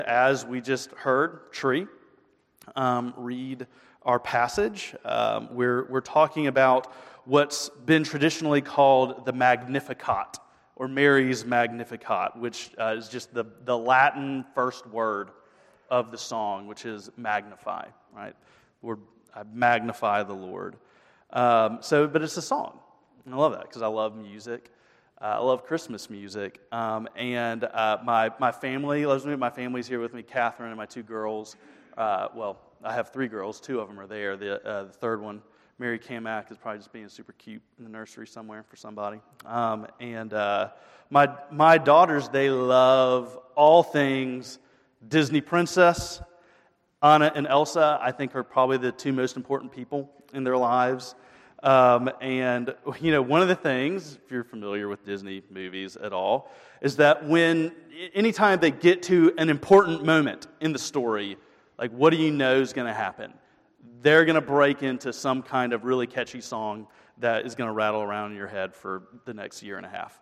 As we just heard Tree read our passage, we're talking about what's been traditionally called the Magnificat, or Mary's Magnificat, which is just the Latin first word of the song, which is magnify, right? I magnify the Lord. But it's a song. And I love that because I love music. I love Christmas music. And my family loves me. My family's here with me, Catherine and my two girls. Well, I have three girls. Two of them are there. The third one, Mary Kamak, is probably just being super cute in the nursery somewhere for somebody. My daughters, they love all things Disney princess. Anna and Elsa, I think, are probably the two most important people in their lives. And, one of the things, if you're familiar with Disney movies at all, is that anytime they get to an important moment in the story, like, what do you know is going to happen? They're going to break into some kind of really catchy song that is going to rattle around in your head for the next year and a half.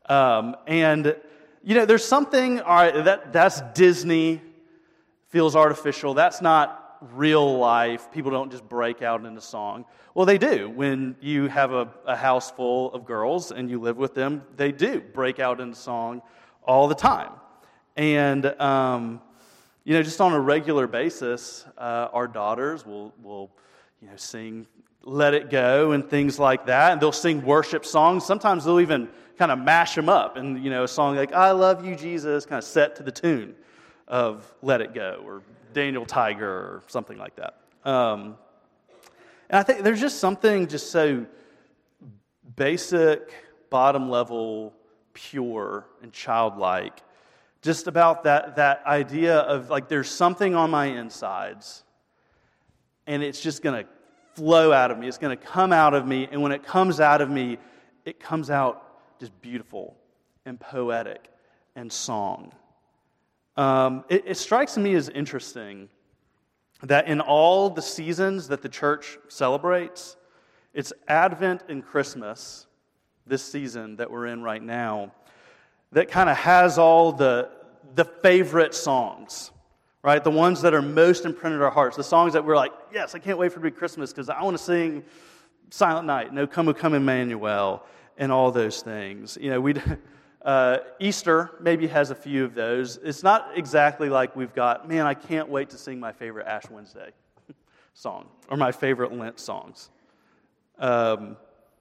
There's something, all right, that's Disney, feels artificial. That's not real life. People don't just break out into song. Well, they do. When you have a house full of girls and you live with them, they do break out into song all the time. And, just on a regular basis, our daughters will sing Let It Go and things like that. And they'll sing worship songs. Sometimes they'll even kind of mash them up. And, a song like I Love You, Jesus, kind of set to the tune of Let It Go or Daniel Tiger or something like that. And I think there's just something just so basic, bottom level, pure, and childlike just about that idea of like there's something on my insides and it's just going to flow out of me. It's going to come out of me. And when it comes out of me, it comes out just beautiful and poetic and song. It strikes me as interesting that in all the seasons that the church celebrates, it's Advent and Christmas, this season that we're in right now, that kind of has all the favorite songs, right? The ones that are most imprinted our hearts, the songs that we're like, yes, I can't wait for it to be Christmas because I want to sing Silent Night, No Come, O Come, Emmanuel, and all those things. Easter maybe has a few of those. It's not exactly like we've got, man, I can't wait to sing my favorite Ash Wednesday song or my favorite Lent songs. And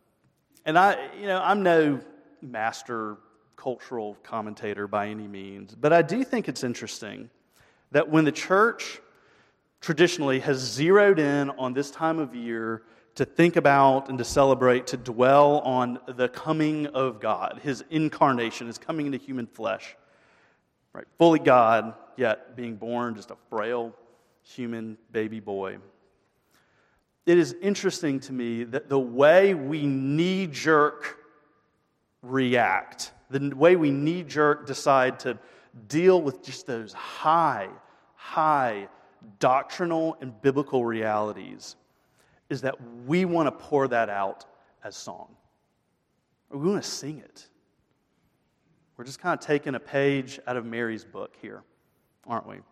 I'm no master cultural commentator by any means, but I do think it's interesting that when the church traditionally has zeroed in on this time of year to think about and to celebrate, to dwell on the coming of God, His incarnation, His coming into human flesh, right? Fully God, yet being born just a frail human baby boy. It is interesting to me that the way we knee-jerk react, the way we knee-jerk decide to deal with just those high doctrinal and biblical realities is that we want to pour that out as song. Or we want to sing it. We're just kind of taking a page out of Mary's book here, aren't we?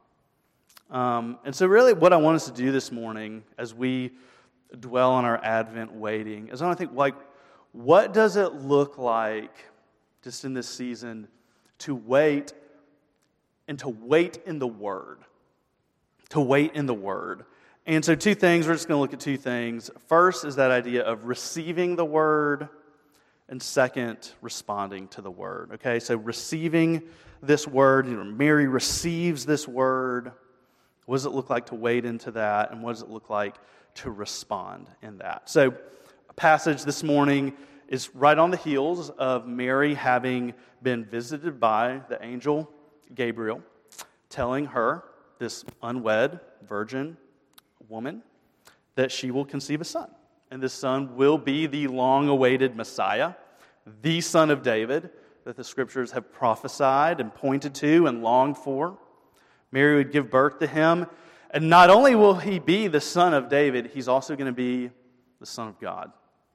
And so really what I want us to do this morning as we dwell on our Advent waiting is I want to think, like, what does it look like just in this season to wait and to wait in the Word? To wait in the Word. And so two things, we're just going to look at two things. First is that idea of receiving the Word, and second, responding to the Word. Okay, so receiving this Word, Mary receives this Word. What does it look like to wade into that, and what does it look like to respond in that? So a passage this morning is right on the heels of Mary having been visited by the angel Gabriel, telling her, this unwed virgin woman, that she will conceive a son. And this son will be the long-awaited Messiah, the Son of David, that the Scriptures have prophesied and pointed to and longed for. Mary would give birth to him. And not only will he be the Son of David, he's also going to be the Son of God.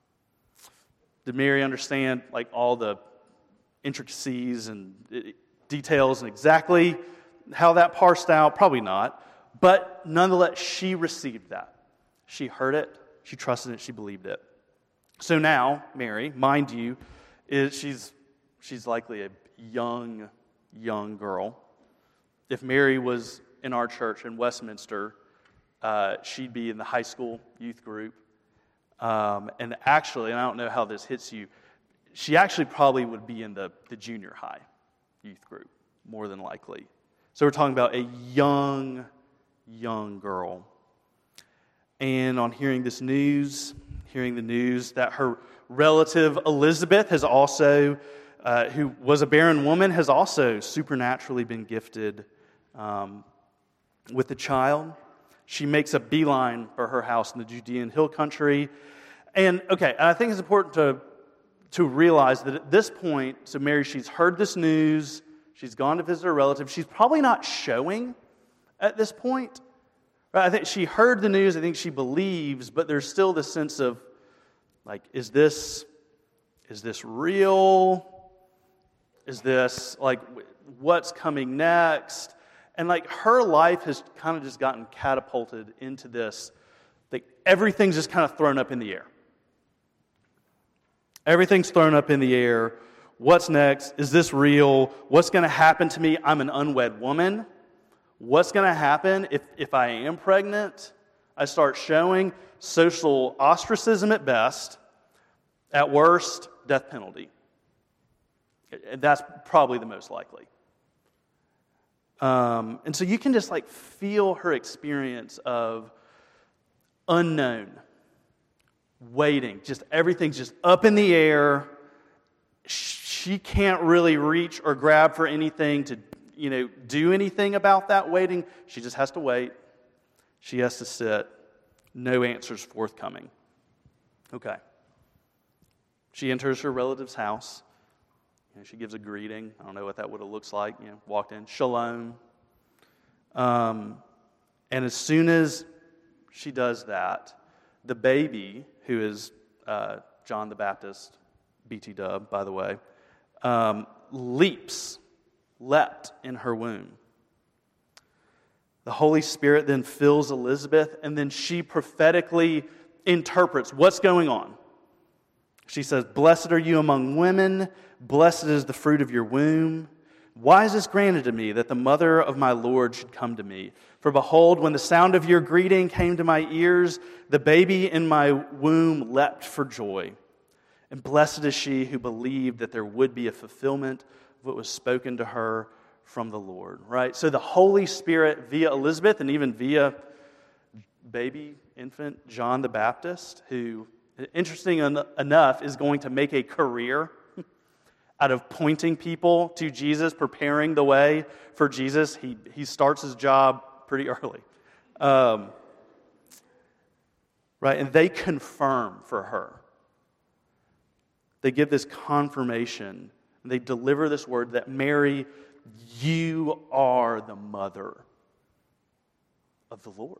Did Mary understand all the intricacies and details and exactly how that parsed out, probably not. But nonetheless, she received that. She heard it, she trusted it, she believed it. So now, Mary, mind you, she's likely a young girl. If Mary was in our church in Westminster, she'd be in the high school youth group. And actually, and I don't know how this hits you, she actually probably would be in the junior high youth group, more than likely. So we're talking about a young girl. And on hearing the news that her relative Elizabeth has also, who was a barren woman, has also supernaturally been gifted with a child, she makes a beeline for her house in the Judean hill country. And I think it's important to realize that at this point, so Mary, she's heard this news, she's gone to visit her relative, she's probably not showing at this point. Right? I think she heard the news, I think she believes, but there's still this sense of, like, is this real? Is this, like, what's coming next? And, like, her life has kind of just gotten catapulted into this, like, everything's just kind of thrown up in the air. Everything's thrown up in the air. What's next? Is this real? What's going to happen to me? I'm an unwed woman. What's going to happen if I am pregnant? I start showing social ostracism at best. At worst, death penalty. And that's probably the most likely. And so you can just like feel her experience of unknown, waiting, just everything's just up in the air. She can't really reach or grab for anything to, do anything about that waiting. She just has to wait. She has to sit. No answers forthcoming. Okay. She enters her relative's house. She gives a greeting. I don't know what that would have looked like. Walked in, shalom. And as soon as she does that, the baby, who is John the Baptist, BT Dub, by the way, leapt in her womb. The Holy Spirit then fills Elizabeth, and then she prophetically interprets what's going on. She says, "Blessed are you among women, blessed is the fruit of your womb. Why is this granted to me, that the mother of my Lord should come to me? For behold, when the sound of your greeting came to my ears, the baby in my womb leapt for joy. And blessed is she who believed that there would be a fulfillment of what was spoken to her from the Lord." Right? So the Holy Spirit via Elizabeth and even via baby, infant John the Baptist, who, interesting enough, is going to make a career out of pointing people to Jesus, preparing the way for Jesus. He starts his job pretty early. Right? And they confirm for her. They give this confirmation. And they deliver this word that, Mary, you are the mother of the Lord.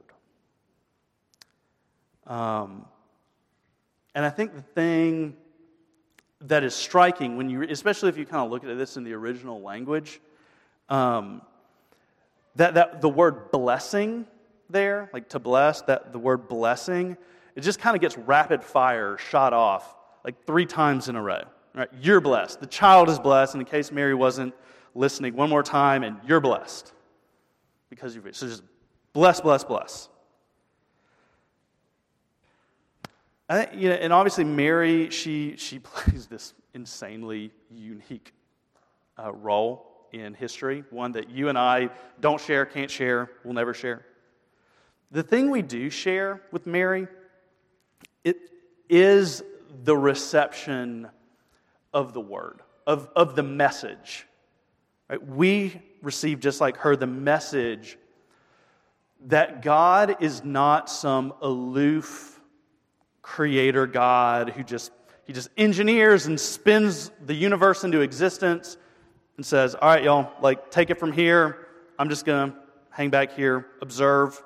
And I think the thing that is striking, especially if you kind of look at this in the original language, that the word blessing there, like to bless, that the word blessing, it just kind of gets rapid fire shot off like 3 times in a row. Right? You're blessed. The child is blessed. And in case Mary wasn't listening, one more time, and you're blessed because you're. So just bless, bless, bless. And obviously Mary, she plays this insanely unique role in history, one that you and I don't share, can't share, will never share. The thing we do share with Mary, it is the reception of the word, of the message. Right? We receive, just like her, the message that God is not some aloof creator God who just engineers and spins the universe into existence and says, "All right, y'all, like take it from here. I'm just gonna hang back here, observe."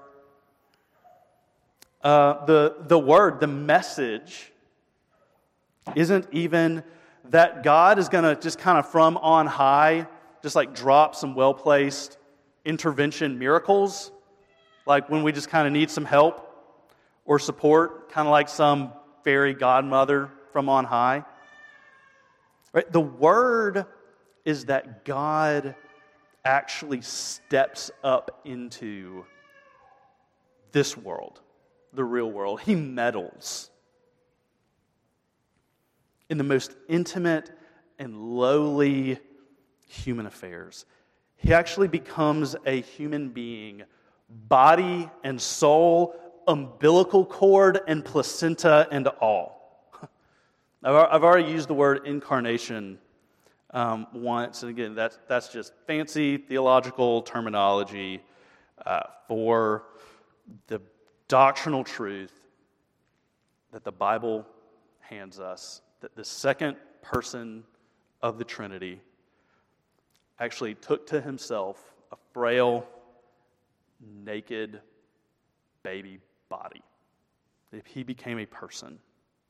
The word, the message, isn't even that God is gonna just kind of from on high, just like drop some well-placed intervention miracles, like when we just kind of need some help or support, kind of like some fairy godmother from on high. Right? The Word is that God actually steps up into this world, the real world. He meddles in the most intimate and lowly human affairs. He actually becomes a human being, body and soul, umbilical cord and placenta and all. I've already used the word incarnation once, and again, that's just fancy theological terminology for the doctrinal truth that the Bible hands us, that the second person of the Trinity actually took to himself a frail, naked baby body. He became a person.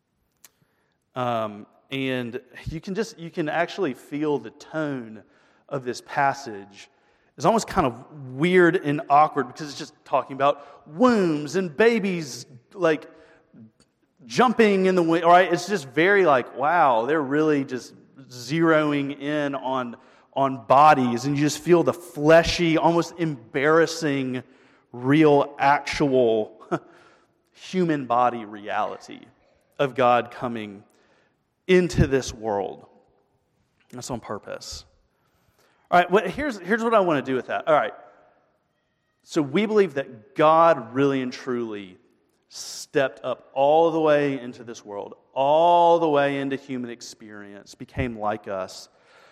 And you can actually feel the tone of this passage is almost kind of weird and awkward because it's just talking about wombs and babies like jumping in the wind, right? It's just very like, wow, they're really just zeroing in on bodies, and you just feel the fleshy, almost embarrassing, real, actual human body reality of God coming into this world. That's on purpose. All right, here's what I want to do with that. All right, so we believe that God really and truly stepped up all the way into this world, all the way into human experience, became like us.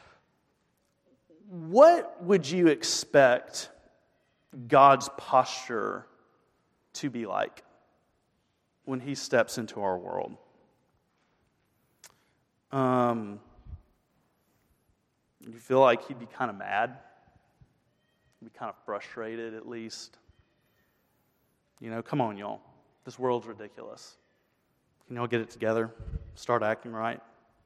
What would you expect God's posture to be like when He steps into our world? You feel like He'd be kind of mad? He'd be kind of frustrated, at least? You know, come on, y'all. This world's ridiculous. Can y'all get it together? Start acting right?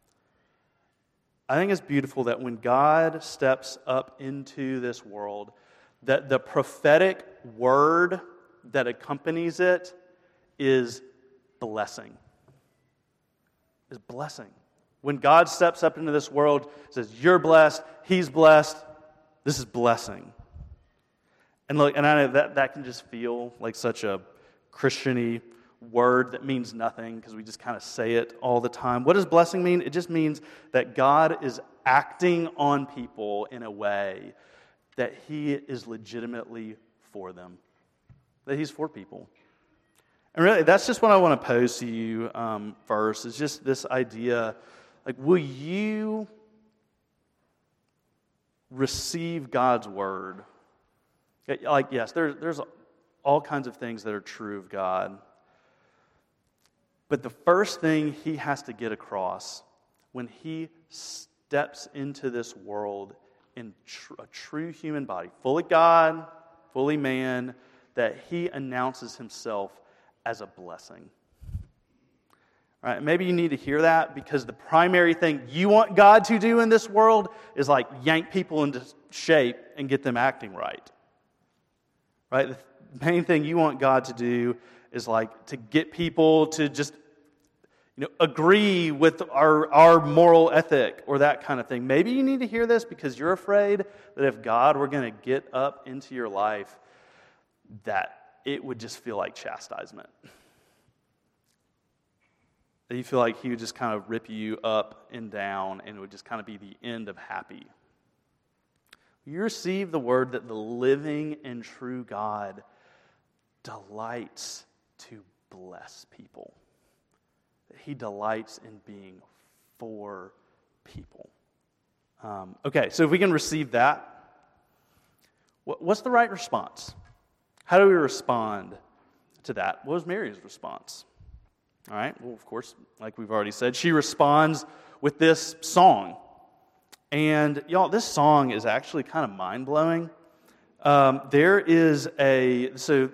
I think it's beautiful that when God steps up into this world, that the prophetic word that accompanies it is blessing. Is blessing. When God steps up into this world, it says, you're blessed, He's blessed, this is blessing. And look, and I know that can just feel like such a Christian-y word that means nothing because we just kind of say it all the time. What does blessing mean? It just means that God is acting on people in a way that He is legitimately for them, that He's for people. And really, that's just what I want to pose to you first, is just this idea, like, will you receive God's word? Like, yes, there's all kinds of things that are true of God. But the first thing He has to get across when He steps into this world in a true human body, fully God, fully man, that He announces Himself as a blessing. All right, maybe you need to hear that because the primary thing you want God to do in this world is like yank people into shape and get them acting right. Right? The main thing you want God to do is like to get people to just, agree with our moral ethic or that kind of thing. Maybe you need to hear this because you're afraid that if God were going to get up into your life, that it would just feel like chastisement. That you feel like He would just kind of rip you up and down and it would just kind of be the end of happy. You receive the word that the living and true God delights to bless people. That He delights in being for people. Okay, so if we can receive that, what's the right response? How do we respond to that? What was Mary's response? All right, well, of course, like we've already said, she responds with this song. And y'all, this song is actually kind of mind-blowing. I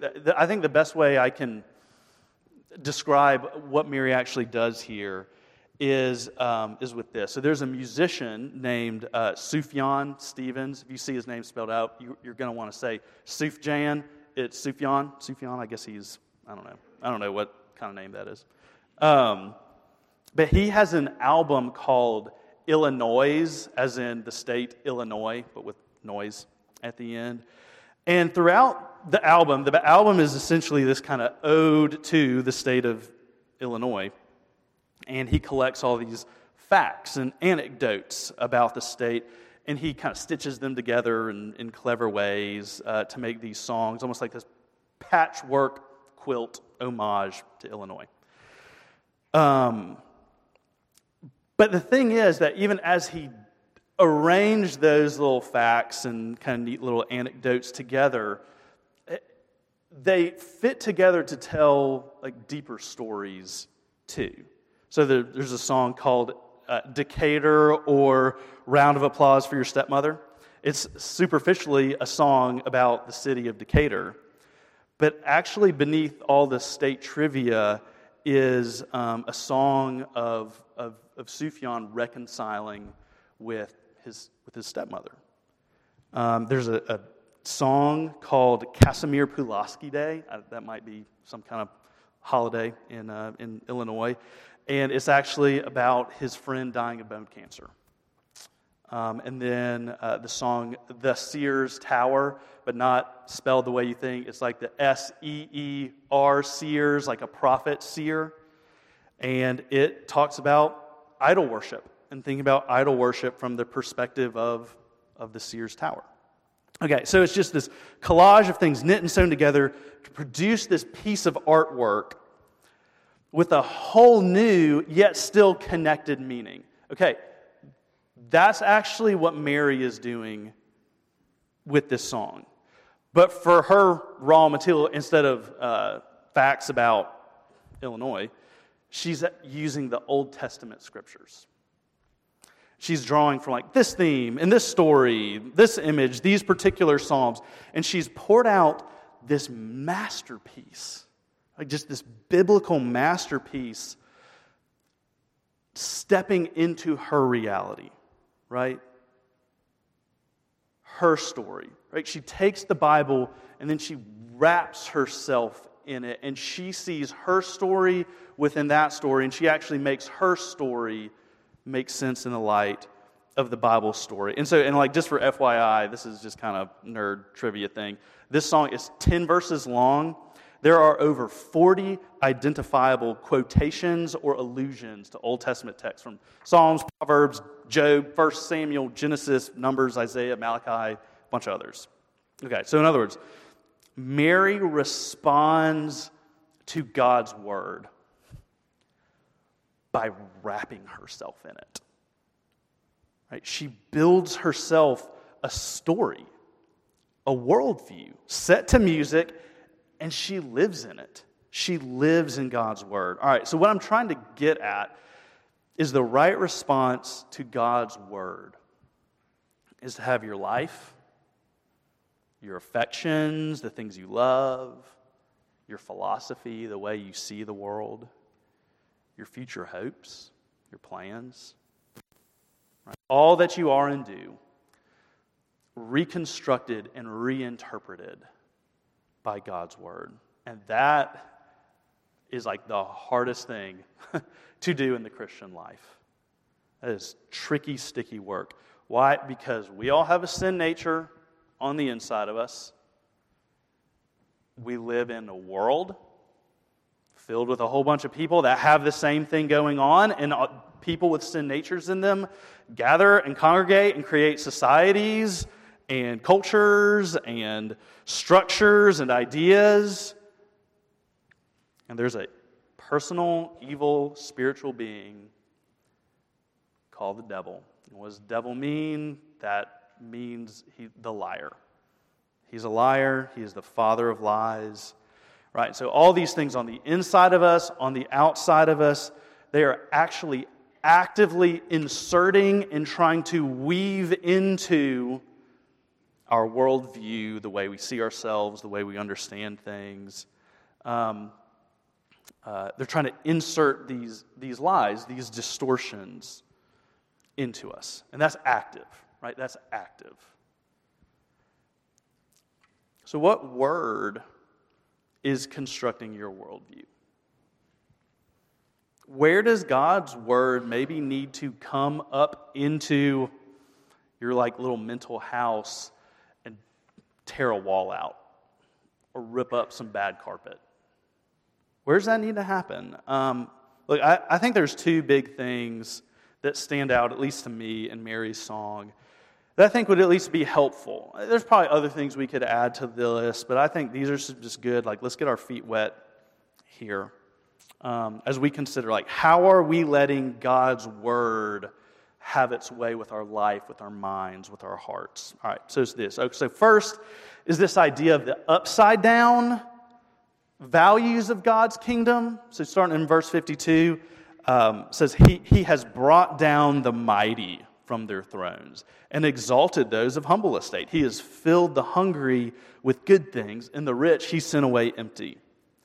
think the best way I can describe what Mary actually does here is with this. So there's a musician named Sufjan Stevens. If you see his name spelled out, you're going to want to say Sufjan. It's Sufjan. Sufjan, I guess he's, I don't know what kind of name that is. But he has an album called Illinois, as in the state Illinois, but with noise at the end. And throughout the album is essentially this kind of ode to the state of Illinois. And he collects all these facts and anecdotes about the state, and he kind of stitches them together in clever ways to make these songs, almost like this patchwork quilt homage to Illinois. But the thing is that even as he arranged those little facts and kind of neat little anecdotes together, they fit together to tell like deeper stories too. So there's a song called Decatur, or Round of Applause for Your Stepmother. It's superficially a song about the city of Decatur, but actually beneath all the state trivia is a song of Sufjan reconciling with his stepmother. There's a song called Casimir Pulaski Day. That might be some kind of holiday in Illinois. And it's actually about his friend dying of bone cancer. And then the song The Seer's Tower, but not spelled the way you think. It's like the S-E-E-R, Seers, like a prophet seer. And it talks about idol worship and thinking about idol worship from the perspective of the Seer's Tower. Okay, so it's just this collage of things knit and sewn together to produce this piece of artwork with a whole new, yet still connected meaning. Okay, that's actually what Mary is doing with this song. But for her raw material, instead of facts about Illinois, she's using the Old Testament scriptures. She's drawing from like this theme and this story, this image, these particular psalms, and she's poured out this masterpiece, like just this biblical masterpiece, stepping into her reality, right? Her story, right? She takes the Bible and then she wraps herself in it, and she sees her story within that story, and she actually makes her story make sense in the light of the Bible story. And so, and like just for FYI, this is just kind of nerd trivia thing. This song is 10 verses long. There are over 40 identifiable quotations or allusions to Old Testament texts from Psalms, Proverbs, Job, 1 Samuel, Genesis, Numbers, Isaiah, Malachi, a bunch of others. Okay, so in other words, Mary responds to God's word by wrapping herself in it. Right? She builds herself a story, a worldview, set to music, and she lives in it. She lives in God's word. All right, so what I'm trying to get at is the right response to God's word is to have your life, your affections, the things you love, your philosophy, the way you see the world, your future hopes, your plans, right? All that you are and do, reconstructed and reinterpreted by God's word. And that is like the hardest thing to do in the Christian life. That is tricky, sticky work. Why? Because we all have a sin nature on the inside of us. We live in a world filled with a whole bunch of people that have the same thing going on, and people with sin natures in them gather and congregate and create societies and cultures and structures and ideas. And there's a personal, evil, spiritual being called the devil. And what does devil mean? That means the liar. He's a liar. He is the father of lies. Right? So all these things on the inside of us, on the outside of us, they are actually actively inserting and trying to weave into our worldview, the way we see ourselves, the way we understand things. they're trying to insert these lies, these distortions into us. And that's active, right? That's active. So what word is constructing your worldview? Where does God's word maybe need to come up into your little mental house and tear a wall out or rip up some bad carpet? Where does that need to happen? Look, I think there's two big things that stand out, at least to me, in Mary's song that I think would at least be helpful. There's probably other things we could add to the list, but I think these are just good. Let's get our feet wet here as we consider, how are we letting God's word have its way with our life, with our minds, with our hearts? All right, so it's this. So first is this idea of the upside down values of God's kingdom. So starting in verse 52, says, He has brought down the mighty from their thrones and exalted those of humble estate. He has filled the hungry with good things, and the rich He sent away empty.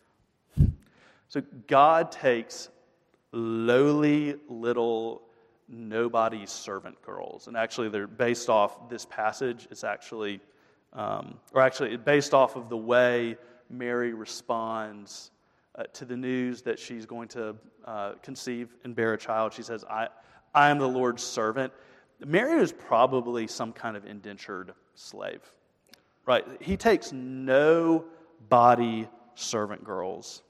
So God takes lowly little nobody servant girls, and actually they're based off this passage. It's actually based off of the way Mary responds to the news that she's going to conceive and bear a child. She says, I am the Lord's servant. Mary was probably some kind of indentured slave, right? He takes no body servant girls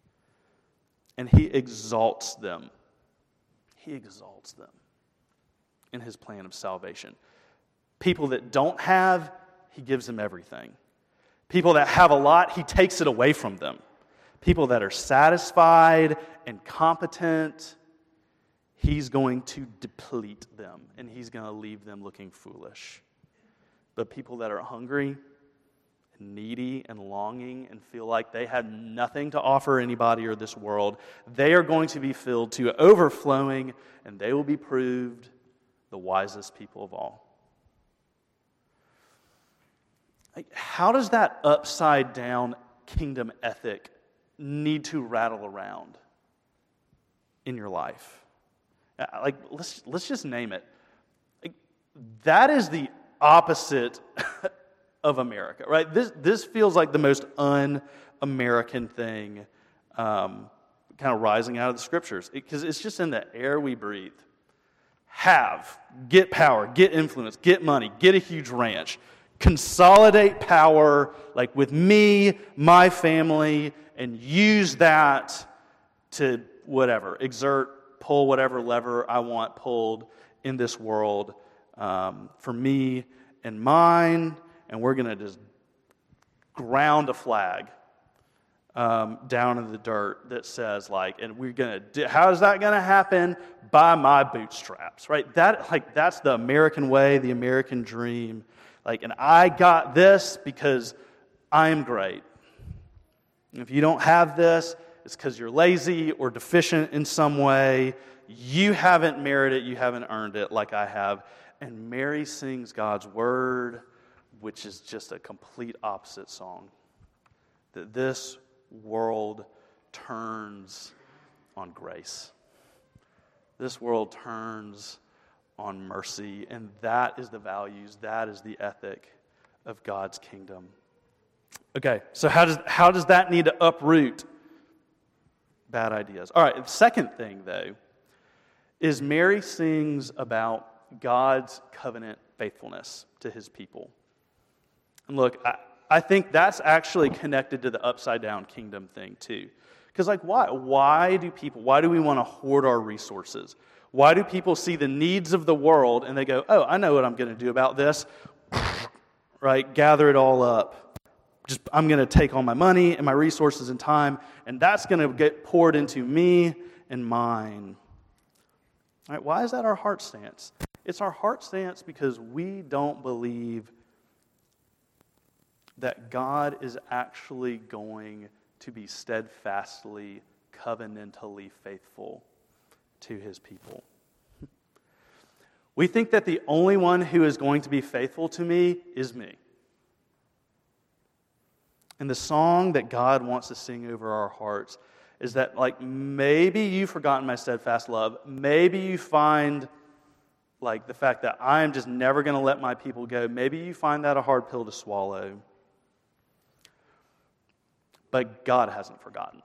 and He exalts them. He exalts them in His plan of salvation. People that don't have, He gives them everything. People that have a lot, He takes it away from them. People that are satisfied and competent, He's going to deplete them, and He's going to leave them looking foolish. But people that are hungry, and needy, and longing, and feel like they have nothing to offer anybody or this world, they are going to be filled to overflowing, and they will be proved the wisest people of all. How does that upside down kingdom ethic need to rattle around in your life? Let's just name it. That is the opposite of America, right? This feels like the most un-American thing kind of rising out of the scriptures, because it's just in the air we breathe. Get power, get influence, get money, get a huge ranch, consolidate power with me, my family, and use that to pull whatever lever I want pulled in this world for me and mine, and we're going to just ground a flag down in the dirt that says and we're going to how is that going to happen? By my bootstraps, right? That's the American way, the American dream. And I got this because I am great. And if you don't have this, it's because you're lazy or deficient in some way. You haven't merited it. You haven't earned it like I have. And Mary sings God's word, which is just a complete opposite song. That this world turns on grace. This world turns on mercy, and that is the values, that is the ethic of God's kingdom. Okay, so how does that need to uproot bad ideas? All right, the second thing, though, is Mary sings about God's covenant faithfulness to His people. And look, I think that's actually connected to the upside-down kingdom thing, too. Because, why? Why do we want to hoard our resources? Why do people see the needs of the world and they go, oh, I know what I'm going to do about this, right? Gather it all up. I'm going to take all my money and my resources and time, and that's going to get poured into me and mine. All right, why is that our heart stance? It's our heart stance because we don't believe that God is actually going to be steadfastly, covenantally faithful to His people. We think that the only one who is going to be faithful to me is me. And the song that God wants to sing over our hearts is that like maybe you've forgotten my steadfast love. Maybe you find like the fact that I'm just never going to let my people go. Maybe you find that a hard pill to swallow. But God hasn't forgotten.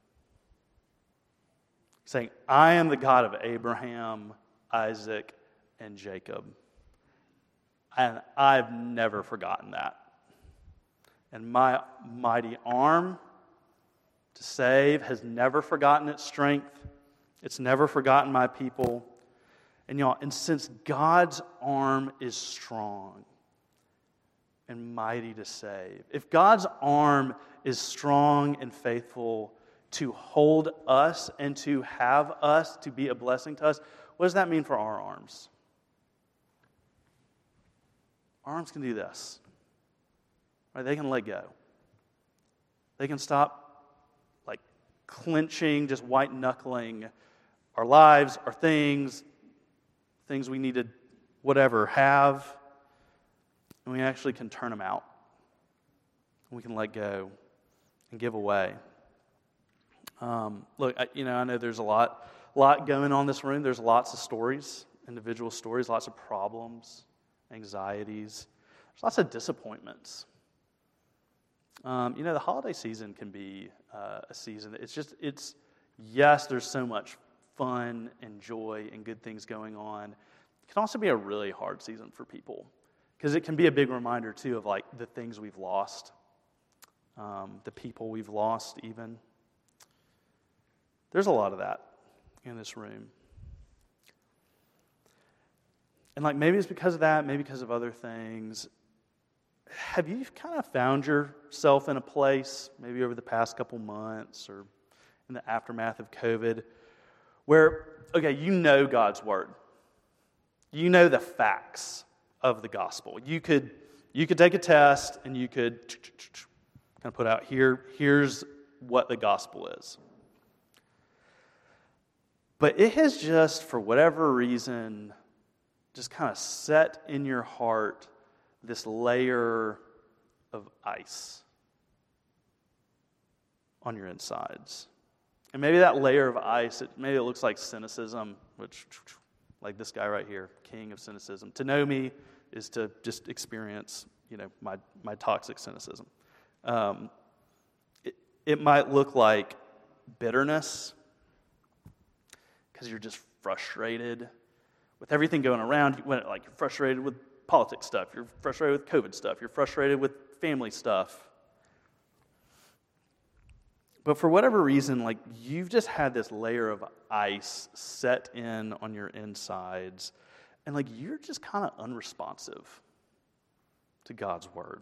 Saying, I am the God of Abraham, Isaac, and Jacob. And I've never forgotten that. And my mighty arm to save has never forgotten its strength. It's never forgotten my people. And y'all, and since God's arm is strong and mighty to save, if God's arm is strong and faithful to hold us and to have us to be a blessing to us, what does that mean for our arms? Our arms can do this. Right? They can let go. They can stop like clenching, just white knuckling our lives, our things we need to whatever have, and we actually can turn them out. We can let go and give away. Look, I know there's a lot going on in this room. There's lots of stories, individual stories, lots of problems, anxieties. There's lots of disappointments. The holiday season can be a season. Yes, there's so much fun and joy and good things going on. It can also be a really hard season for people because it can be a big reminder too of like the things we've lost, the people we've lost even. There's a lot of that in this room. And like maybe it's because of that, maybe because of other things. Have you kind of found yourself in a place, maybe over the past couple months or in the aftermath of COVID, where, okay, you know God's word. You know the facts of the gospel. You could take a test and you could kind of put out here's what the gospel is. But it has just, for whatever reason, just kind of set in your heart this layer of ice on your insides. And maybe that layer of ice, maybe it looks like cynicism, which, like this guy right here, king of cynicism. To know me is to just experience, my toxic cynicism. It might look like bitterness, because you're just frustrated with everything going around. You're frustrated with politics stuff. You're frustrated with COVID stuff. You're frustrated with family stuff. But for whatever reason, like you've just had this layer of ice set in on your insides, and like you're just kind of unresponsive to God's word.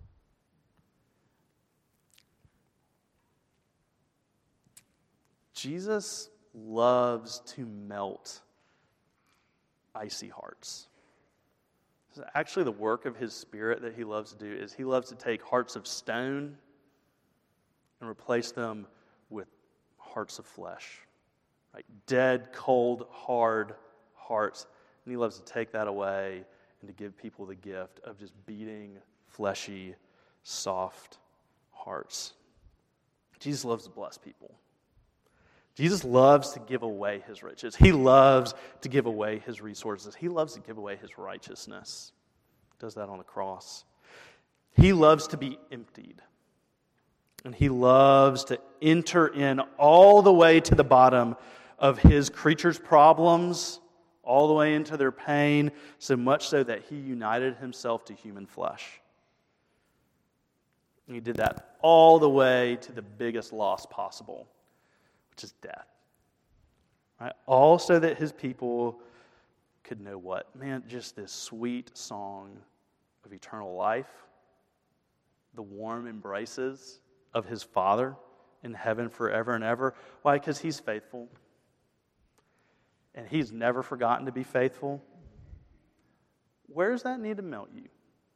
Jesus loves to melt icy hearts. Actually, the work of his Spirit that he loves to do is he loves to take hearts of stone and replace them with hearts of flesh. Right? Dead, cold, hard hearts. And he loves to take that away and to give people the gift of just beating, fleshy, soft hearts. Jesus loves to bless people. Jesus loves to give away his riches. He loves to give away his resources. He loves to give away his righteousness. He does that on the cross. He loves to be emptied. And he loves to enter in all the way to the bottom of his creatures' problems, all the way into their pain, so much so that he united himself to human flesh. And he did that all the way to the biggest loss possible, which is death. Right? All so that his people could know what? Man, just this sweet song of eternal life, the warm embraces of his Father in heaven forever and ever. Why? Because he's faithful. And he's never forgotten to be faithful. Where does that need to melt you?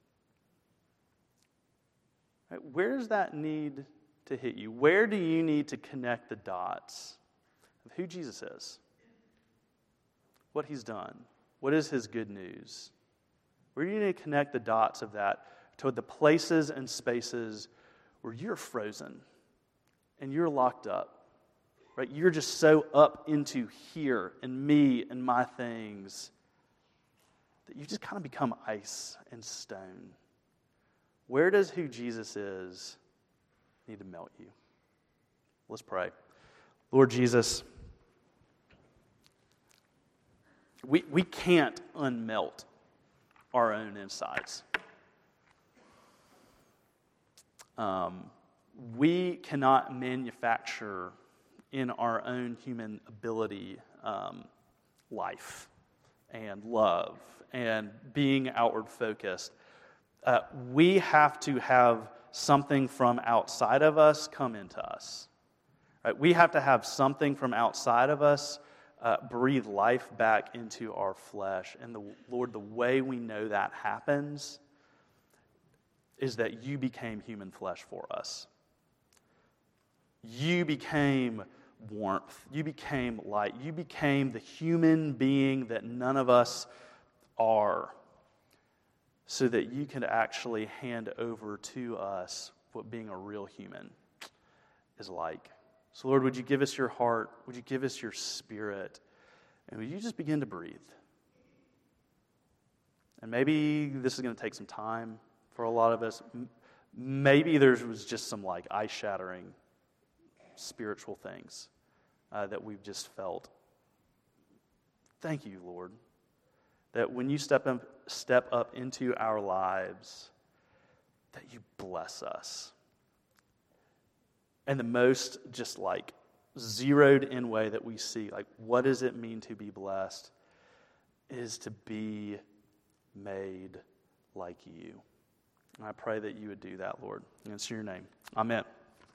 Right? Where does that need to hit you? Where do you need to connect the dots of who Jesus is? What he's done? What is his good news? Where do you need to connect the dots of that to the places and spaces where you're frozen and you're locked up right? You're just so up into here and me and my things that you just kind of become ice and stone. Where does who Jesus is need to melt you? Let's pray. Lord Jesus, we can't unmelt our own insides. We cannot manufacture in our own human ability life and love and being outward focused. We have to have something from outside of us come into us. Right? We have to have something from outside of us breathe life back into our flesh. And Lord, the way we know that happens is that you became human flesh for us. You became warmth. You became light. You became the human being that none of us are, so that you can actually hand over to us what being a real human is like. So Lord, would you give us your heart? Would you give us your spirit? And would you just begin to breathe? And maybe this is going to take some time for a lot of us. Maybe there was just some like eye-shattering spiritual things that we've just felt. Thank you, Lord, that when you step up into our lives, that you bless us. And the most just like zeroed in way that we see, like what does it mean to be blessed, is to be made like you. And I pray that you would do that, Lord. And it's in your name. Amen.